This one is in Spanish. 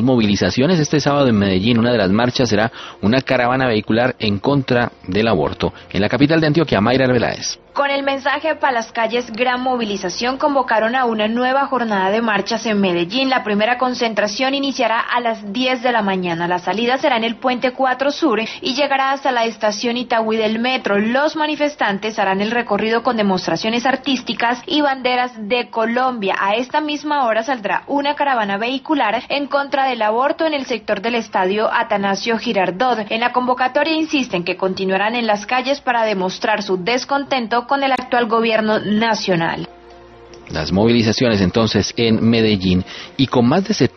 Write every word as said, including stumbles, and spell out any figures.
Movilizaciones este sábado en Medellín. Una de las marchas será una caravana vehicular en contra del aborto. En la capital de Antioquia, Mayra Arbeláez. Con el mensaje para las calles Gran Movilización convocaron a una nueva jornada de marchas en Medellín. La primera concentración iniciará a las diez de la mañana. La salida será en el Puente cuatro Sur y llegará hasta la estación Itagüí del metro. Los manifestantes harán el recorrido con demostraciones artísticas y banderas de Colombia. A esta misma hora saldrá una caravana vehicular en contra del aborto en el sector del estadio Atanasio Girardot. En la convocatoria insisten que continuarán en las calles para demostrar su descontento con el actual gobierno nacional. Las movilizaciones entonces en Medellín, y con más de